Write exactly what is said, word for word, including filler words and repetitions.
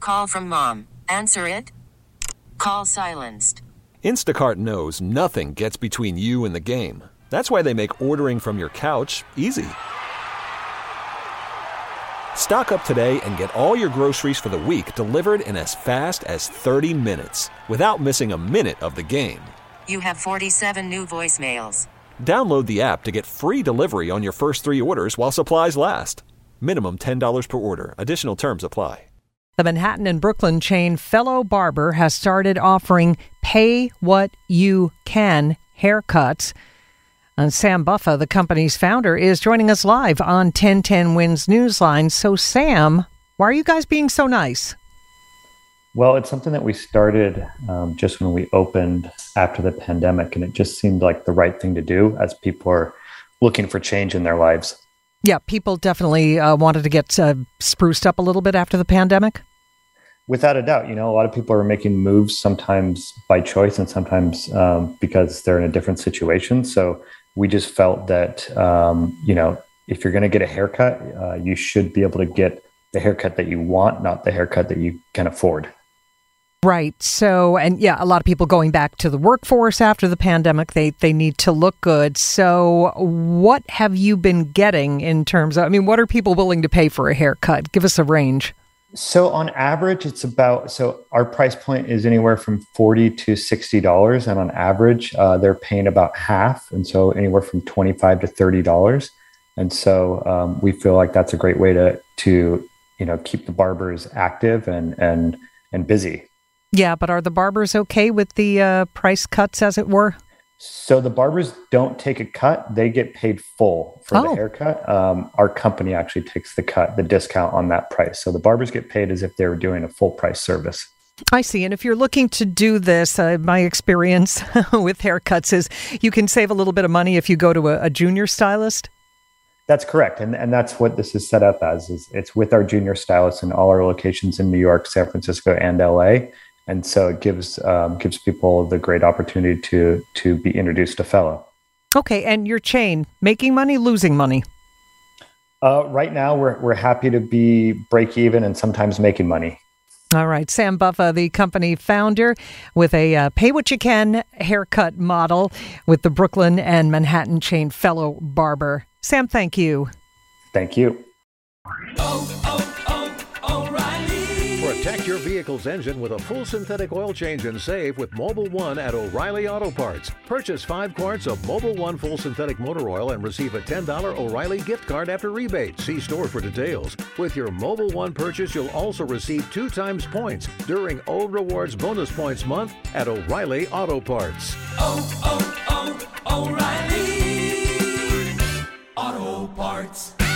call from mom. Answer it. Call silenced. Instacart knows nothing gets between you and the game. That's why they make ordering from your couch easy. Stock up today and get all your groceries for the week delivered in as fast as thirty minutes without missing a minute of the game. You have forty-seven new voicemails. Download the app to get free delivery on your first three orders while supplies last. Minimum ten dollars per order. Additional terms apply. The Manhattan and Brooklyn chain Fellow Barber has started offering pay what you can haircuts. And Sam Buffa, the company's founder, is joining us live on ten ten Wins Newsline. So, Sam, why are you guys being so nice? Well, it's something that we started um, just when we opened after the pandemic, and it just seemed like the right thing to do as people are looking for change in their lives. Yeah, people definitely uh, wanted to get uh, spruced up a little bit after the pandemic. Without a doubt, you know, a lot of people are making moves sometimes by choice and sometimes um, because they're in a different situation. So we just felt that, um, you know, if you're going to get a haircut, uh, you should be able to get the haircut that you want, not the haircut that you can afford. Right. So, and yeah, a lot of people going back to the workforce after the pandemic, they they need to look good. So what have you been getting in terms of, I mean, what are people willing to pay for a haircut? Give us a range. So on average, it's about, so our price point is anywhere from forty to sixty dollars. And on average, uh, they're paying about half. And so anywhere from twenty-five to thirty dollars. And so um, we feel like that's a great way to, to, you know, keep the barbers active and, and, and busy. Yeah, but are the barbers okay with the uh, price cuts, as it were? So the barbers don't take a cut. They get paid full for oh. the haircut. Um, our company actually takes the cut, the discount on that price. So the barbers get paid as if they were doing a full price service. I see. And if you're looking to do this, uh, my experience with haircuts is you can save a little bit of money if you go to a, a junior stylist. That's correct. And and that's what this is set up as. Is it's with our junior stylists in all our locations in New York, San Francisco, and L A. And so it gives um, gives people the great opportunity to to be introduced to Fellow. Okay, and your chain, making money, losing money? Uh, right now, we're we're happy to be break even and sometimes making money. All right, Sam Buffa, the company founder, with a uh, pay what you can haircut model with the Brooklyn and Manhattan chain Fellow Barber. Sam, thank you. Thank you. Oh, oh, oh, O'Reilly. Protect your vehicle's engine with a full synthetic oil change and save with Mobil one at O'Reilly Auto Parts. Purchase five quarts of Mobil one full synthetic motor oil and receive a ten dollars O'Reilly gift card after rebate. See store for details. With your Mobil one purchase, you'll also receive two times points during O Rewards Bonus Points Month at O'Reilly Auto Parts. Oh, oh, oh, O'Reilly Auto Parts.